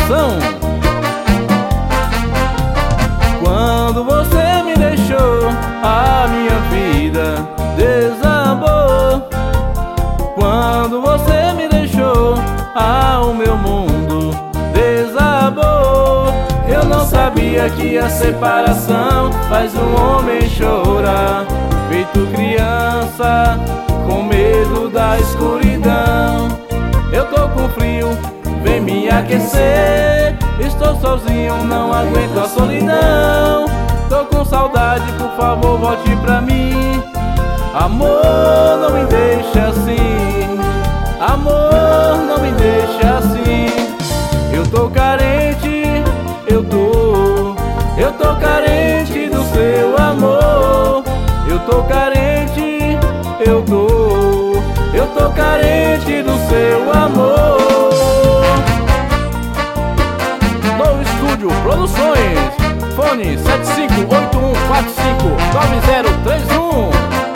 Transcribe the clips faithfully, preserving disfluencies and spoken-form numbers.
coração. Quando você me deixou, a minha vida desabou. Quando você me deixou, ah, o meu mundo desabou. Eu não sabia que a separação faz um homem chorar, feito criança, com medo da escuridão. Eu tô com frio, vem me aquecer. Estou sozinho, não aguento a solidão. Tô com saudade, por favor volte pra mim. Amor, não me deixe assim. Amor, não me deixe assim. Eu tô carente, eu tô Eu tô carente do seu amor. Eu tô carente, eu tô Eu tô carente do seu amor. No Estúdio Produções, fone sete cinco oito um quatro cinco nove zero três um.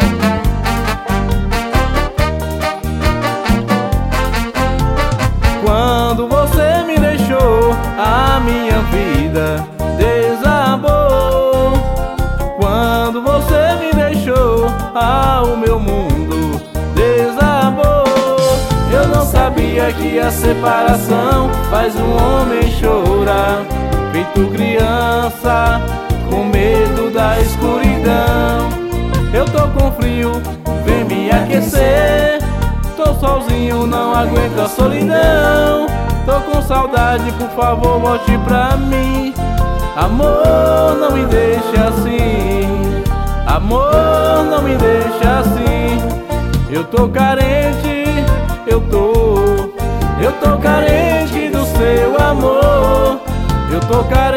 Quando você me deixou, a minha vida desabou. Quando você me deixou, ah, o meu mundo desabou. Eu não sabia que a separação faz um homem chorar, feito criança, com medo da escuridão. Eu tô com frio, vem me aquecer. Tô sozinho, não aguento a solidão. Tô com saudade, por favor volte pra mim. Amor, não me deixe assim. Amor, não me deixe assim. Eu tô carente, eu tô Eu tô carente do seu amor. Eu tô carente